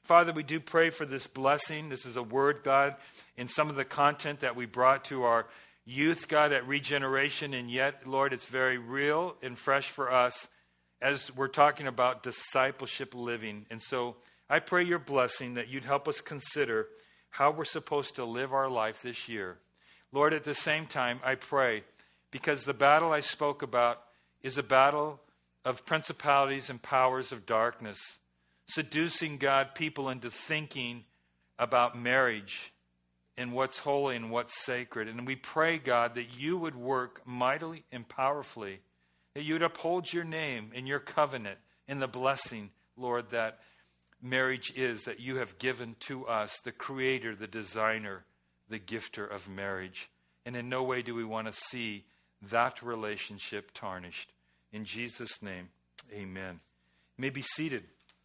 Father, we do pray for this blessing. This is a word, God, in some of the content that we brought to our youth, God, at Regeneration. And yet, Lord, it's very real and fresh for us as we're talking about discipleship living. And so I pray your blessing that you'd help us consider how we're supposed to live our life this year. Lord, at the same time, I pray, because the battle I spoke about is a battle of principalities and powers of darkness, seducing, God, people into thinking about marriage and what's holy and what's sacred. And we pray, God, that you would work mightily and powerfully, that you would uphold your name and your covenant and the blessing, Lord, that marriage is, that you have given to us, the creator, the designer, the gifter of marriage. And in no way do we want to see that relationship tarnished. In Jesus' name, amen. You may be seated.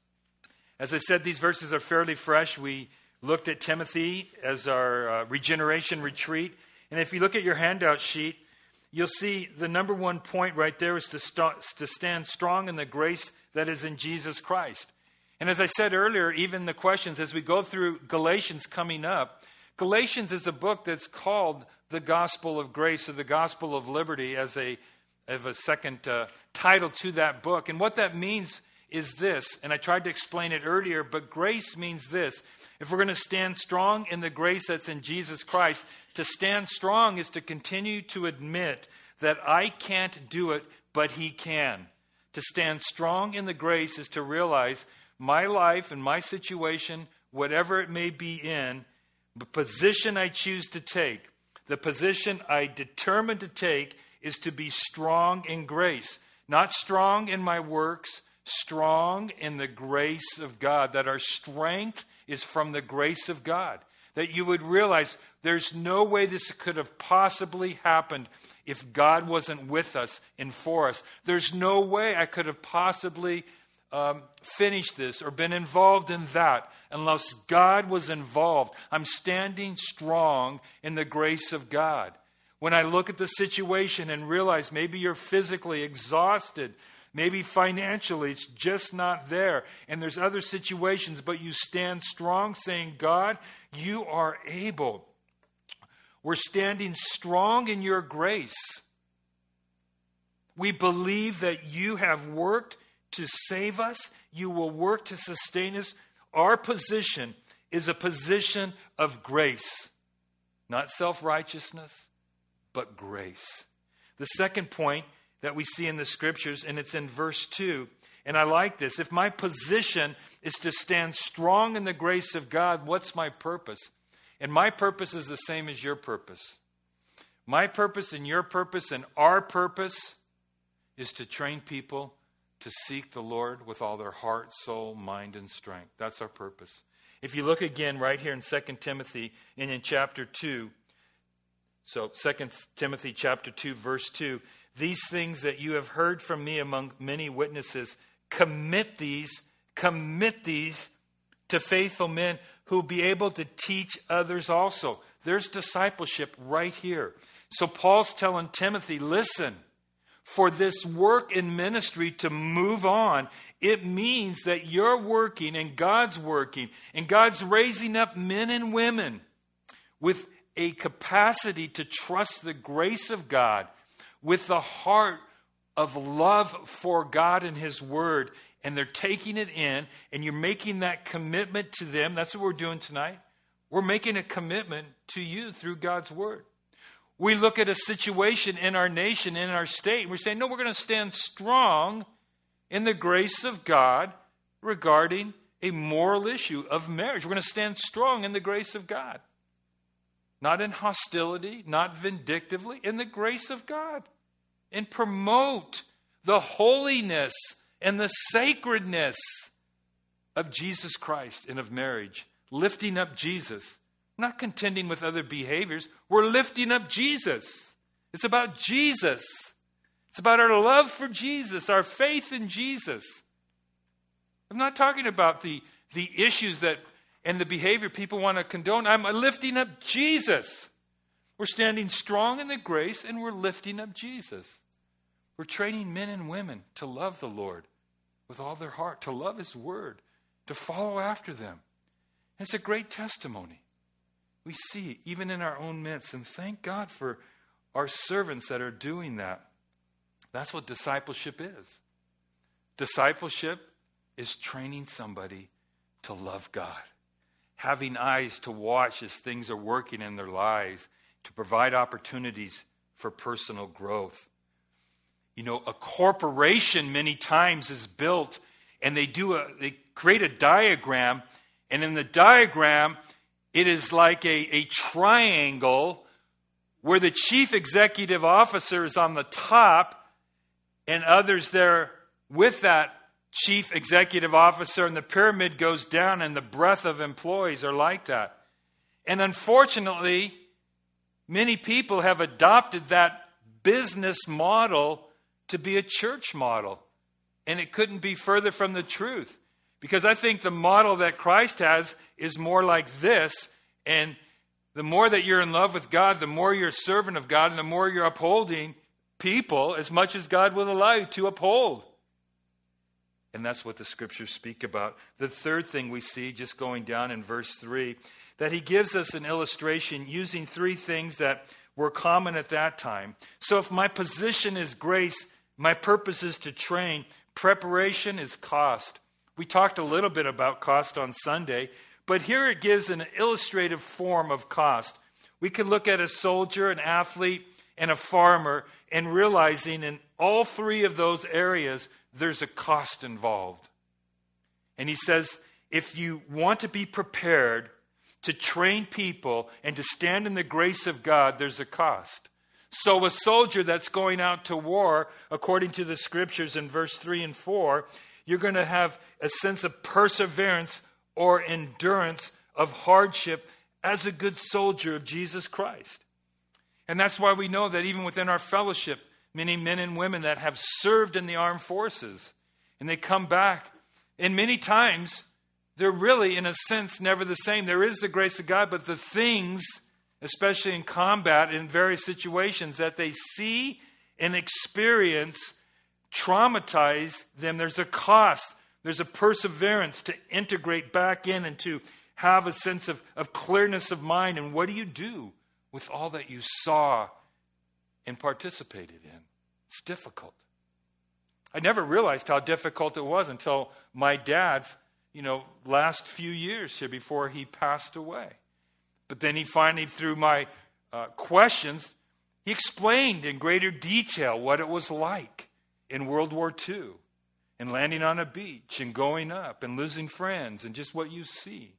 As I said, these verses are fairly fresh. We looked at Timothy as our regeneration retreat. And if you look at your handout sheet, you'll see the number one point right there is to stand strong in the grace that is in Jesus Christ. And as I said earlier, even the questions, as we go through Galatians coming up, Galatians is a book that's called the Gospel of Grace or the Gospel of Liberty as a second title to that book. And what that means is this, and I tried to explain it earlier, but grace means this. If we're going to stand strong in the grace that's in Jesus Christ, to stand strong is to continue to admit that I can't do it, but He can. To stand strong in the grace is to realize my life and my situation, whatever it may be in, the position I choose to take, the position I determine to take is to be strong in grace. Not strong in my works, strong in the grace of God. That our strength is from the grace of God. That you would realize there's no way this could have possibly happened if God wasn't with us and for us. There's no way I could have possibly finished this or been involved in that unless God was involved. I'm standing strong in the grace of God. When I look at the situation and realize maybe you're physically exhausted, maybe financially it's just not there, and there's other situations, but you stand strong saying, God, you are able. We're standing strong in your grace. We believe that you have worked to save us. You will work to sustain us. Our position is a position of grace, not self-righteousness, but grace. The second point that we see in the scriptures, and it's in verse 2, and I like this. If my position is to stand strong in the grace of God, what's my purpose? And my purpose is the same as your purpose. My purpose and your purpose and our purpose is to train people to seek the Lord with all their heart, soul, mind, and strength. That's our purpose. If you look again right here in 2 Timothy and in chapter 2, so 2 Timothy chapter 2, verse 2, these things that you have heard from me among many witnesses, commit these to faithful men who will be able to teach others also. There's discipleship right here. So Paul's telling Timothy, listen, for this work in ministry to move on, it means that you're working and God's working and God's raising up men and women with a capacity to trust the grace of God with the heart of love for God and His Word. And they're taking it in, and you're making that commitment to them. That's what we're doing tonight. We're making a commitment to you through God's Word. We look at a situation in our nation, in our state, and we're saying, no, we're going to stand strong in the grace of God regarding a moral issue of marriage. We're going to stand strong in the grace of God. Not in hostility, not vindictively, in the grace of God. And promote the holiness and the sacredness of Jesus Christ and of marriage. Lifting up Jesus. Not contending with other behaviors. We're lifting up Jesus. It's about Jesus. It's about our love for Jesus, our faith in Jesus. I'm not talking about the issues that and the behavior people want to condone. I'm lifting up Jesus. We're standing strong in the grace and we're lifting up Jesus. We're training men and women to love the Lord with all their heart, to love His Word, to follow after them. It's a great testimony. We see it even in our own midst. And thank God for our servants that are doing that. That's what discipleship is. Discipleship is training somebody to love God. Having eyes to watch as things are working in their lives, to provide opportunities for personal growth. You know, a corporation many times is built and they create a diagram, and in the diagram it is like a triangle where the chief executive officer is on the top and others there with that chief executive officer, and the pyramid goes down and the breadth of employees are like that. And unfortunately, many people have adopted that business model to be a church model. And it couldn't be further from the truth. Because I think the model that Christ has is more like this. And the more that you're in love with God, the more you're a servant of God, and the more you're upholding people as much as God will allow you to uphold. And that's what the scriptures speak about. The third thing we see, just going down in verse 3, that he gives us an illustration using three things that were common at that time. So if my position is grace, my purpose is to train. Preparation is cost. We talked a little bit about cost on Sunday, but here it gives an illustrative form of cost. We can look at a soldier, an athlete, and a farmer, and realizing in all three of those areas, there's a cost involved. And he says, if you want to be prepared to train people and to stand in the grace of God, there's a cost. So a soldier that's going out to war, according to the scriptures in verse 3 and 4, you're going to have a sense of perseverance or endurance of hardship as a good soldier of Jesus Christ. And that's why we know that even within our fellowship, many men and women that have served in the armed forces, and they come back, and many times they're really, in a sense, never the same. There is the grace of God, but the things, especially in combat, in various situations that they see and experience, traumatize them. There's a cost. There's a perseverance to integrate back in and to have a sense of clearness of mind. And what do you do with all that you saw and participated in? It's difficult. I never realized how difficult it was until my dad's, last few years here before he passed away. But then he finally, through my questions, he explained in greater detail what it was like in World War II and landing on a beach and going up and losing friends and just what you see.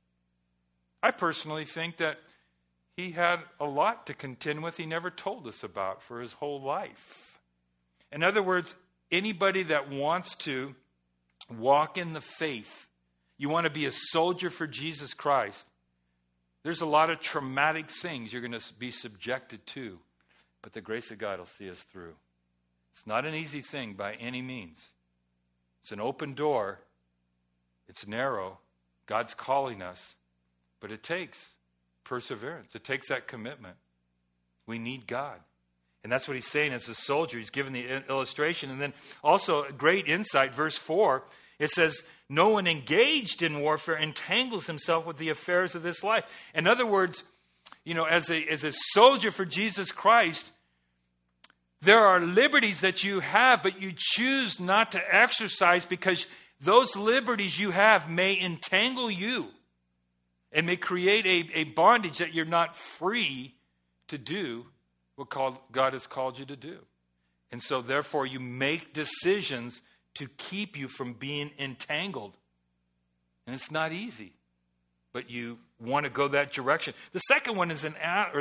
I personally think that he had a lot to contend with he never told us about for his whole life. In other words, anybody that wants to walk in the faith, you want to be a soldier for Jesus Christ, there's a lot of traumatic things you're going to be subjected to, but the grace of God will see us through. It's not an easy thing by any means. It's an open door. It's narrow. God's calling us, but it takes perseverance. It takes that commitment. We need God. And that's what he's saying as a soldier. He's given the illustration. And then also, great insight, verse 4, it says, no one engaged in warfare entangles himself with the affairs of this life. In other words, as a soldier for Jesus Christ, there are liberties that you have, but you choose not to exercise because those liberties you have may entangle you and may create a bondage that you're not free to do what God has called you to do. And so therefore you make decisions to keep you from being entangled. And it's not easy, but you want to go that direction. The second one is is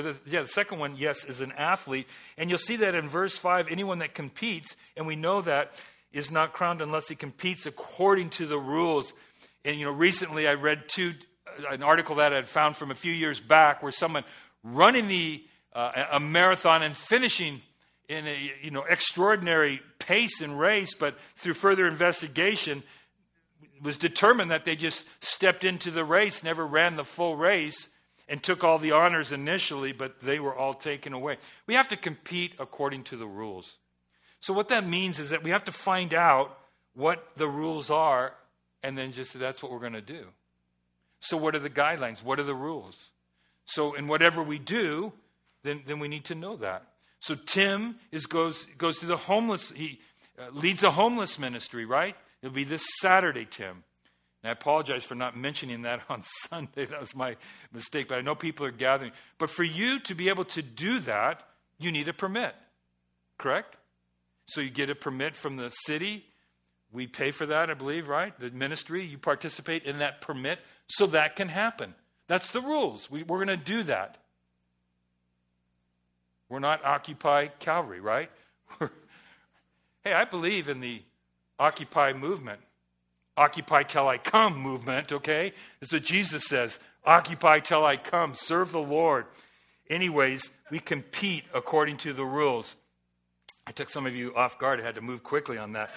an athlete. And you'll see that in verse 5, anyone that competes, and we know that, is not crowned unless he competes according to the rules. And recently I read an article that I had found from a few years back where someone running a marathon and finishing in a extraordinary pace and race, but through further investigation was determined that they just stepped into the race, never ran the full race, and took all the honors initially, but they were all taken away. We have to compete according to the rules. So what that means is that we have to find out what the rules are, and then just that's what we're going to do. So what are the guidelines? What are the rules? So in whatever we do, then we need to know that. So Tim goes to the homeless. He leads a homeless ministry, right? It'll be this Saturday, Tim. And I apologize for not mentioning that on Sunday. That was my mistake. But I know people are gathering. But for you to be able to do that, you need a permit. Correct? So you get a permit from the city. We pay for that, I believe, right? The ministry, you participate in that permit so that can happen. That's the rules. We're going to do that. We're not Occupy Calvary, right? Hey, I believe in the Occupy movement. Occupy till I come movement, okay? That's what Jesus says. Occupy till I come. Serve the Lord. Anyways, we compete according to the rules. I took some of you off guard. I had to move quickly on that.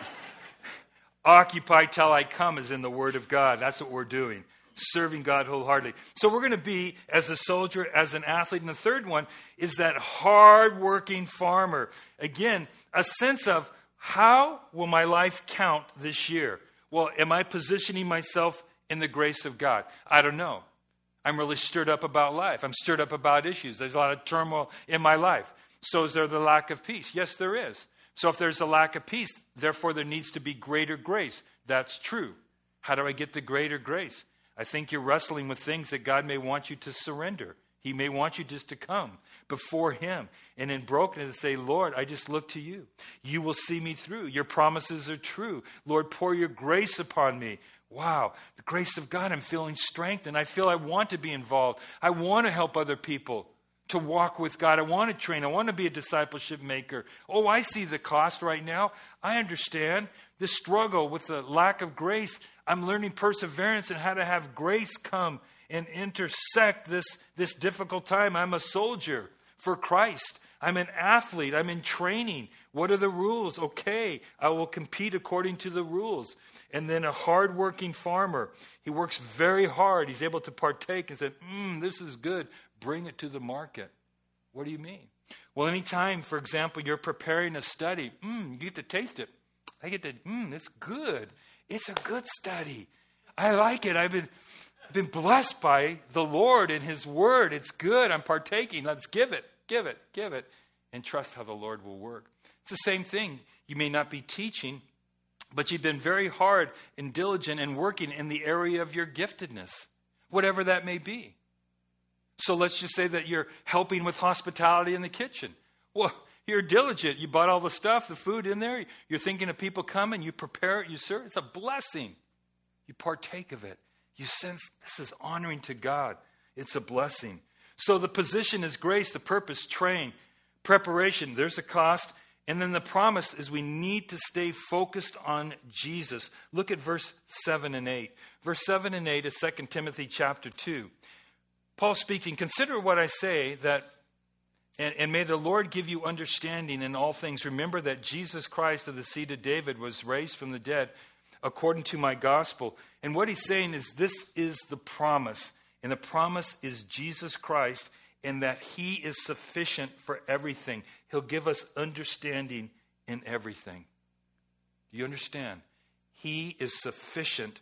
Occupy till I come is in the Word of God. That's what we're doing. Serving God wholeheartedly. So we're going to be as a soldier, as an athlete. And the third one is that hard-working farmer. Again, a sense of how will my life count this year? Well, am I positioning myself in the grace of God? I don't know. I'm really stirred up about life. I'm stirred up about issues. There's a lot of turmoil in my life. So is there the lack of peace? Yes, there is. So if there's a lack of peace, therefore there needs to be greater grace. That's true. How do I get the greater grace? I think you're wrestling with things that God may want you to surrender. He may want you just to come before Him and in brokenness say, Lord, I just look to you. You will see me through. Your promises are true. Lord, pour your grace upon me. Wow, the grace of God, I'm feeling strengthened. I feel I want to be involved. I want to help other people to walk with God. I want to train. I want to be a discipleship maker. Oh, I see the cost right now. I understand the struggle with the lack of grace. I'm learning perseverance and how to have grace come and intersect this difficult time. I'm a soldier for Christ. I'm an athlete. I'm in training. What are the rules? Okay, I will compete according to the rules. And then a hardworking farmer. He works very hard. He's able to partake and say, this is good. Bring it to the market. What do you mean? Well, anytime, for example, you're preparing a study, you get to taste it. I get to, it's good. It's a good study. I like it. I've been blessed by the Lord and His Word. It's good. I'm partaking. Let's give it, and trust how the Lord will work. It's the same thing. You may not be teaching, but you've been very hard and diligent and working in the area of your giftedness, whatever that may be. So let's just say that you're helping with hospitality in the kitchen. Well, you're diligent. You bought all the stuff, the food in there. You're thinking of people coming. You prepare it. You serve. It's a blessing. You partake of it. You sense this is honoring to God. It's a blessing. So the position is grace, the purpose, train, preparation. There's a cost. And then the promise is we need to stay focused on Jesus. Look at verse 7 and 8. Verse 7 and 8 is 2 Timothy chapter 2. Paul speaking, consider what I say, that, and may the Lord give you understanding in all things. Remember that Jesus Christ of the seed of David was raised from the dead according to my gospel. And what he's saying is this is the promise. And the promise is Jesus Christ, and that He is sufficient for everything. He'll give us understanding in everything. Do you understand? He is sufficient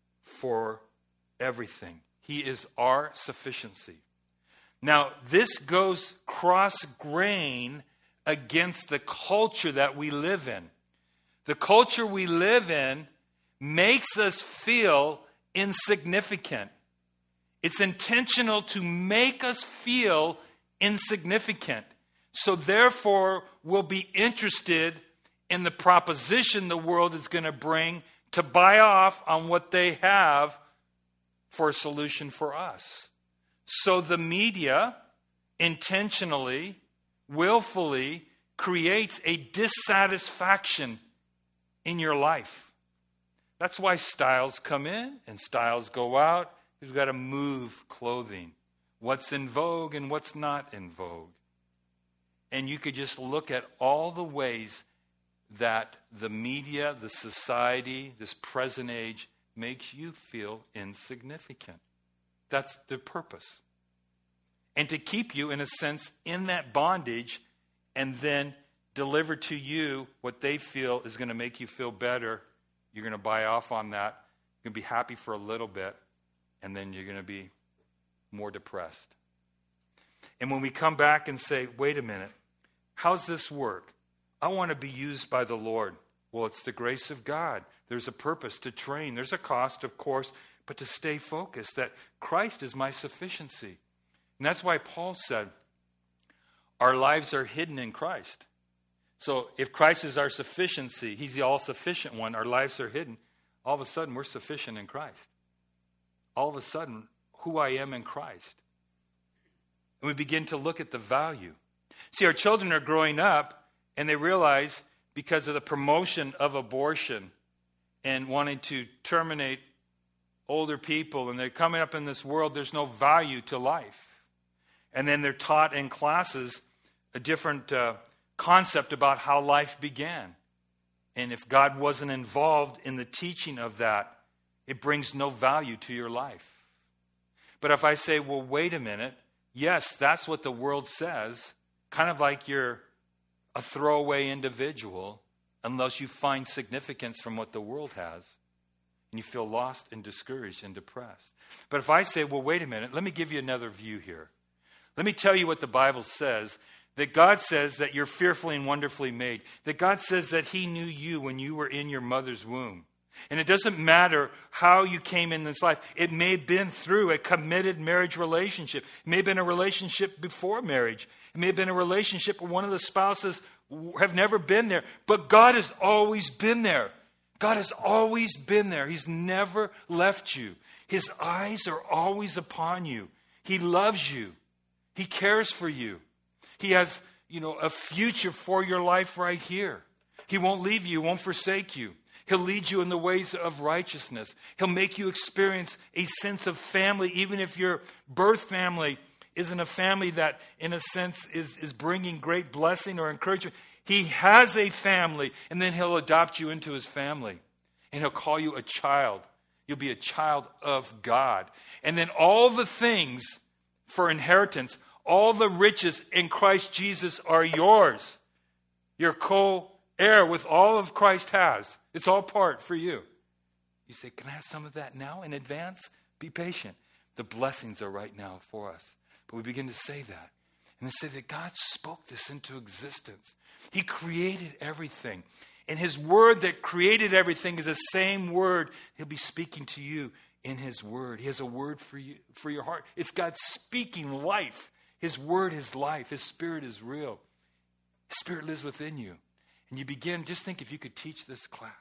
for everything. He is our sufficiency. Now, this goes cross-grain against the culture that we live in. The culture we live in makes us feel insignificant. It's intentional to make us feel insignificant. So therefore, we'll be interested in the proposition the world is going to bring to buy off on what they have for a solution for us. So the media intentionally, willfully creates a dissatisfaction in your life. That's why styles come in and styles go out. You've got to move clothing. What's in vogue and what's not in vogue. And you could just look at all the ways that the media, the society, this present age makes you feel insignificant. That's the purpose. And to keep you, in a sense, in that bondage and then deliver to you what they feel is going to make you feel better. You're going to buy off on that. You're going to be happy for a little bit. and then you're going to be more depressed. And when we come back and say, wait a minute, how's this work? I want to be used by the Lord. Well, it's the grace of God. There's a purpose to train. There's a cost, of course, but to stay focused, that Christ is my sufficiency. And that's why Paul said, our lives are hidden in Christ. So if Christ is our sufficiency, he's the all-sufficient one, our lives are hidden, all of a sudden we're sufficient in Christ. All of a sudden, who I am in Christ. And we begin to look at the value. See, our children are growing up, and they realize because of the promotion of abortion and wanting to terminate older people, and they're coming up in this world, there's no value to life. And then they're taught in classes a different concept about how life began. And if God wasn't involved in the teaching of that, it brings no value to your life. But if I say, well, wait a minute, yes, that's what the world says, kind of like you're a throwaway individual unless you find significance from what the world has, and you feel lost and discouraged and depressed. But if I say, well, wait a minute, let me give you another view here. Let me tell you what the Bible says, that God says that you're fearfully and wonderfully made, that God says that he knew you when you were in your mother's womb. And it doesn't matter how you came in this life. It may have been through a committed marriage relationship. It may have been a relationship before marriage. It may have been a relationship where one of the spouses have never been there. But God has always been there. God has always been there. He's never left you. His eyes are always upon you. He loves you. He cares for you. He has, a future for your life right here. He won't leave you. He won't forsake you. He'll lead you in the ways of righteousness. He'll make you experience a sense of family, even if your birth family isn't a family that, in a sense, is bringing great blessing or encouragement. He has a family, and then he'll adopt you into his family. And he'll call you a child. You'll be a child of God. And then all the things for inheritance, all the riches in Christ Jesus are yours. You're co-heir with all of Christ has. It's all part for you. You say, can I have some of that now in advance? Be patient. The blessings are right now for us. But we begin to say that. And they say that God spoke this into existence. He created everything. And his word that created everything is the same word he'll be speaking to you in his word. He has a word for you, for your heart. It's God speaking life. His word is life. His spirit is real. His spirit lives within you. And you begin, just think if you could teach this class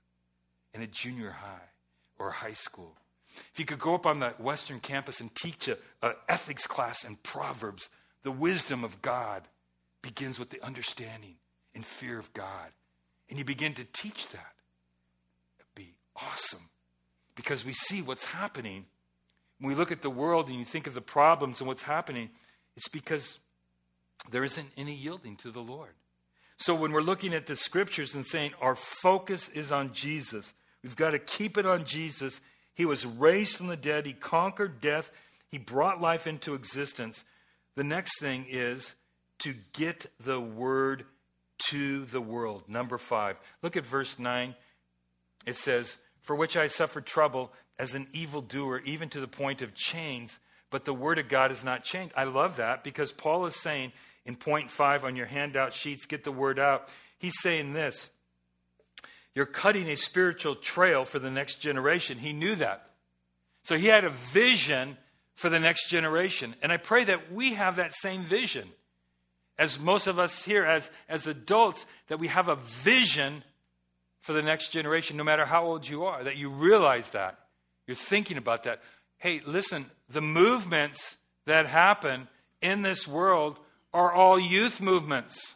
in a junior high or a high school. If you could go up on the Western campus and teach an ethics class in Proverbs, the wisdom of God begins with the understanding and fear of God. And you begin to teach that. It'd be awesome. Because we see what's happening. When we look at the world and you think of the problems and what's happening, it's because there isn't any yielding to the Lord. So when we're looking at the scriptures and saying our focus is on Jesus, we've got to keep it on Jesus. He was raised from the dead. He conquered death. He brought life into existence. The next thing is to get the word to the world. Number 5. Look at verse 9. It says, for which I suffered trouble as an evildoer, even to the point of chains, but the word of God is not chained. I love that because Paul is saying in point 5 on your handout sheets, get the word out. He's saying this. You're cutting a spiritual trail for the next generation. He knew that. So he had a vision for the next generation. And I pray that we have that same vision. As most of us here, as adults, that we have a vision for the next generation, no matter how old you are, that you realize that. You're thinking about that. Hey, listen, the movements that happen in this world are all youth movements.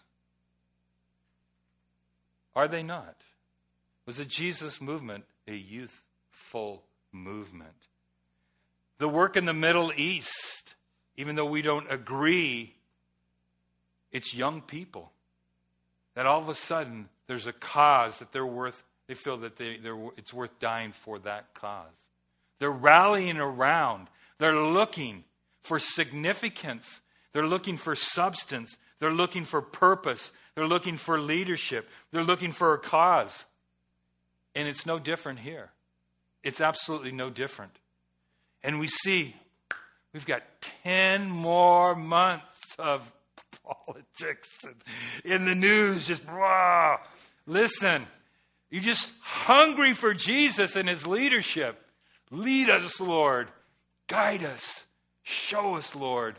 Are they not? Was the Jesus movement a youthful movement? The work in the Middle East, even though we don't agree, it's young people. That all of a sudden there's a cause that they feel that it's worth dying for that cause. They're rallying around. They're looking for significance. They're looking for substance. They're looking for purpose. They're looking for leadership. They're looking for a cause. And it's no different here. It's absolutely no different. And we see we've got 10 more months of politics in the news. Just, wow. Listen, you're just hungry for Jesus and his leadership. Lead us, Lord. Guide us. Show us, Lord.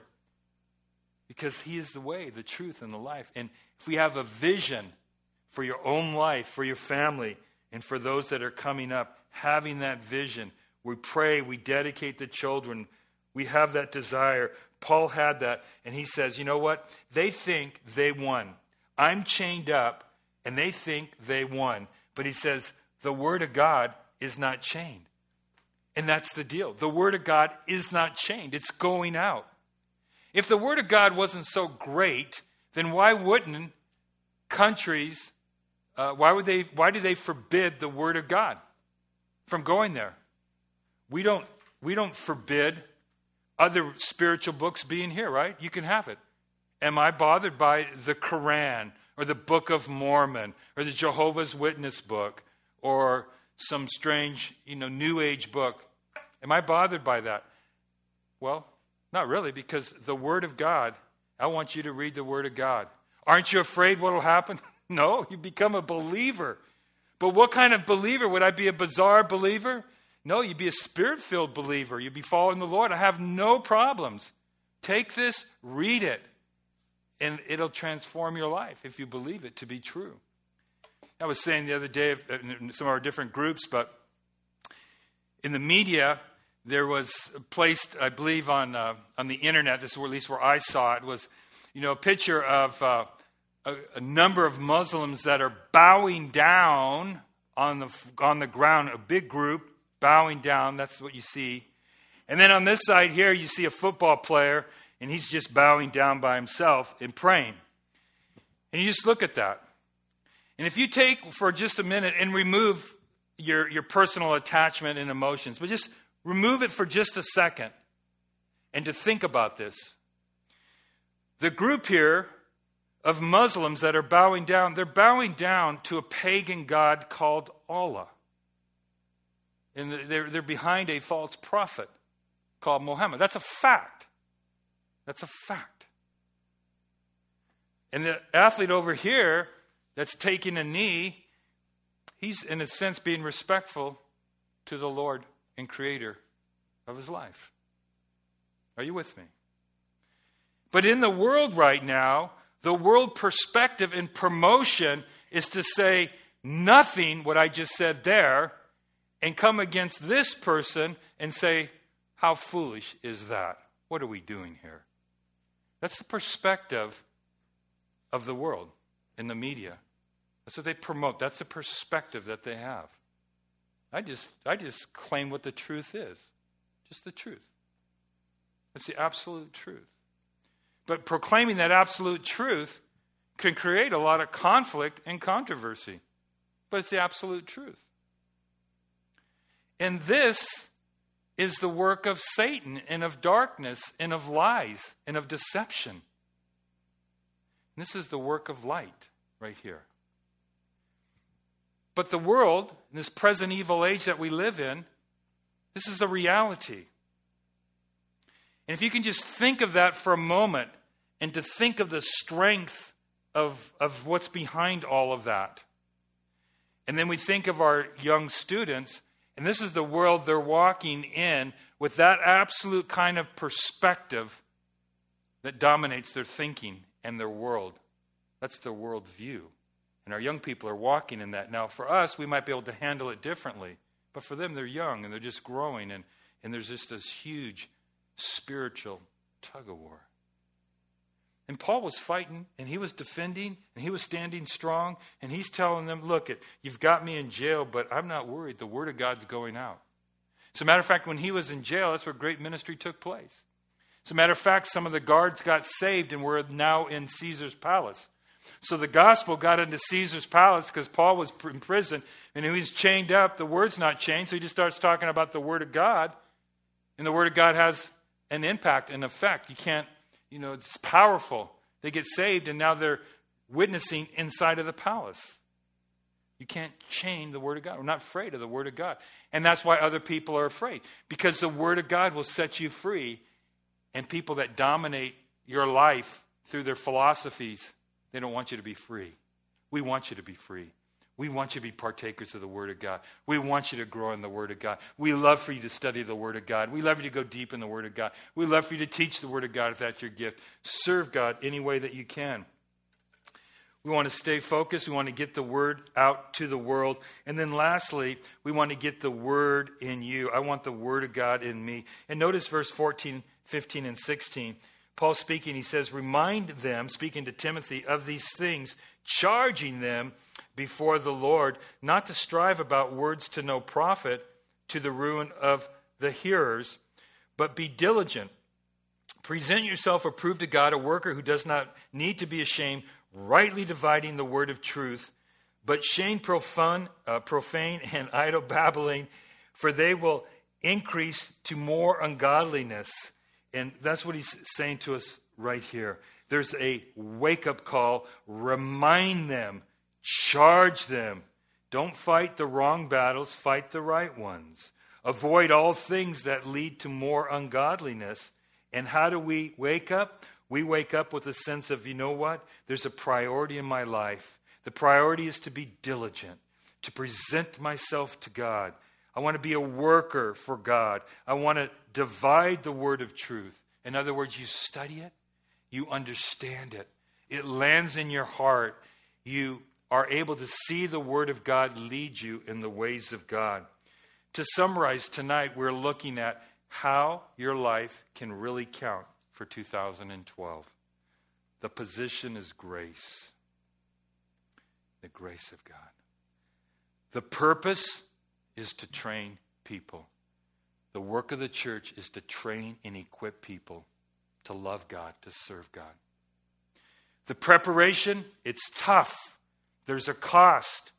Because he is the way, the truth, and the life. And if we have a vision for your own life, for your family, and for those that are coming up, having that vision, we pray, we dedicate the children, we have that desire. Paul had that, and he says, you know what? They think they won. I'm chained up, and they think they won. But he says, the Word of God is not chained. And that's the deal. The Word of God is not chained. It's going out. If the Word of God wasn't so great, then why wouldn't countries, why do they forbid the Word of God from going there? We don't forbid other spiritual books being here, right? You can have it. Am I bothered by the Quran or the Book of Mormon or the Jehovah's Witness book or some strange, New Age book? Am I bothered by that? Well, not really, because the Word of God, I want you to read the Word of God. Aren't you afraid what will happen? No, you become a believer. But what kind of believer? Would I be a bizarre believer? No, you'd be a Spirit-filled believer. You'd be following the Lord. I have no problems. Take this, read it, and it'll transform your life if you believe it to be true. I was saying the other day in some of our different groups, but in the media, there was placed, I believe, on the internet, this is at least where I saw it, was a picture of a number of Muslims that are bowing down on the ground, a big group bowing down. That's what you see. And then on this side here, you see a football player, and he's just bowing down by himself and praying. And you just look at that. And if you take for just a minute and remove your personal attachment and emotions, but just remove it for just a second and to think about this. The group here of Muslims that are bowing down, they're bowing down to a pagan god called Allah. And they're behind a false prophet called Muhammad. That's a fact. That's a fact. And the athlete over here that's taking a knee, he's in a sense being respectful to the Lord and Creator of his life. Are you with me? But in the world right now, the world perspective and promotion is to say nothing, what I just said there, and come against this person and say, how foolish is that? What are we doing here? That's the perspective of the world in the media. That's what they promote. That's the perspective that they have. I just claim what the truth is. Just the truth. It's the absolute truth. But proclaiming that absolute truth can create a lot of conflict and controversy. But it's the absolute truth. And this is the work of Satan and of darkness and of lies and of deception. And this is the work of light right here. But the world, in this present evil age that we live in, this is the reality. And if you can just think of that for a moment and to think of the strength of what's behind all of that. And then we think of our young students, and this is the world they're walking in with that absolute kind of perspective that dominates their thinking and their world. That's their world view. And our young people are walking in that. Now, for us, we might be able to handle it differently. But for them, they're young and they're just growing. And there's just this huge spiritual tug-of-war. And Paul was fighting, and he was defending, and he was standing strong. And he's telling them, look, you've got me in jail, but I'm not worried. The Word of God's going out. As a matter of fact, when he was in jail, that's where great ministry took place. As a matter of fact, some of the guards got saved and were now in Caesar's palace. So the gospel got into Caesar's palace because Paul was in prison, and he was chained up. The word's not chained, so he just starts talking about the Word of God. And the Word of God has an impact, an effect. You can't, it's powerful. They get saved, and now they're witnessing inside of the palace. You can't chain the Word of God. We're not afraid of the Word of God. And that's why other people are afraid. Because the Word of God will set you free. And people that dominate your life through their philosophies, they don't want you to be free. We want you to be free. We want you to be partakers of the Word of God. We want you to grow in the Word of God. We love for you to study the Word of God. We love you to go deep in the Word of God. We love for you to teach the Word of God if that's your gift. Serve God any way that you can. We want to stay focused. We want to get the Word out to the world. And then lastly, we want to get the Word in you. I want the Word of God in me. And notice verse 14, 15, and 16. Paul speaking, he says, remind them, speaking to Timothy, of these things, charging them before the Lord, not to strive about words to no profit, to the ruin of the hearers, but be diligent. Present yourself approved to God, a worker who does not need to be ashamed, rightly dividing the word of truth, but shame profane and idle babbling, for they will increase to more ungodliness. And that's what he's saying to us right here. There's a wake-up call. Remind them. Charge them. Don't fight the wrong battles. Fight the right ones. Avoid all things that lead to more ungodliness. And how do we wake up? We wake up with a sense of, you know what? There's a priority in my life. The priority is to be diligent, to present myself to God. I want to be a worker for God. I want to divide the word of truth. In other words, you study it, you understand it. It lands in your heart. You are able to see the word of God lead you in the ways of God. To summarize tonight, we're looking at how your life can really count for 2012. The position is grace. The grace of God. The purpose is to train people. The work of the church is to train and equip people to love God, to serve God. The preparation, it's tough. There's a cost.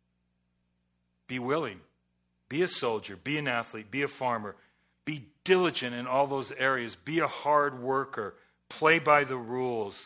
Be willing. Be a soldier. Be an athlete. Be a farmer. Be diligent in all those areas. Be a hard worker. Play by the rules.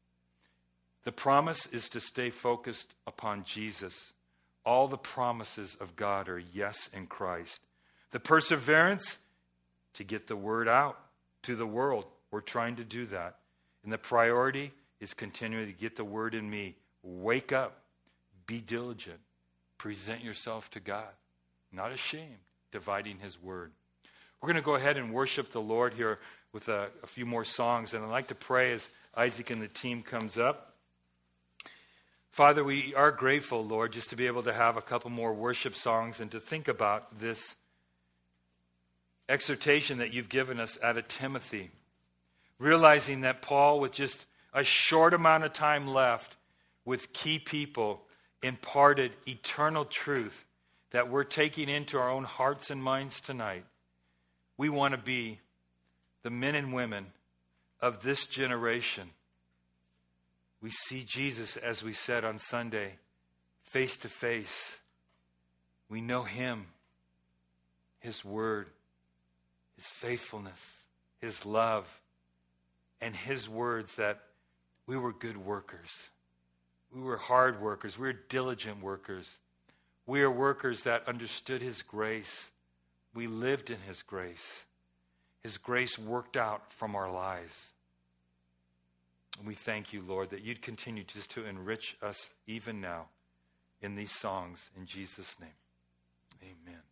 The promise is to stay focused upon Jesus. All the promises of God are yes in Christ. The perseverance, to get the word out to the world. We're trying to do that. And the priority is continuing to get the word in me. Wake up. Be diligent. Present yourself to God. Not ashamed. Dividing his word. We're going to go ahead and worship the Lord here with a few more songs. And I'd like to pray as Isaac and the team comes up. Father, we are grateful, Lord, just to be able to have a couple more worship songs and to think about this exhortation that you've given us out of Timothy. Realizing that Paul, with just a short amount of time left with key people, imparted eternal truth that we're taking into our own hearts and minds tonight. We want to be the men and women of this generation. We see Jesus, as we said on Sunday, face to face. We know him, his word, his faithfulness, his love, and his words that we were good workers. We were hard workers. We were diligent workers. We are workers that understood his grace. We lived in his grace. His grace worked out from our lives. And we thank you, Lord, that you'd continue just to enrich us even now in these songs. In Jesus' name, amen.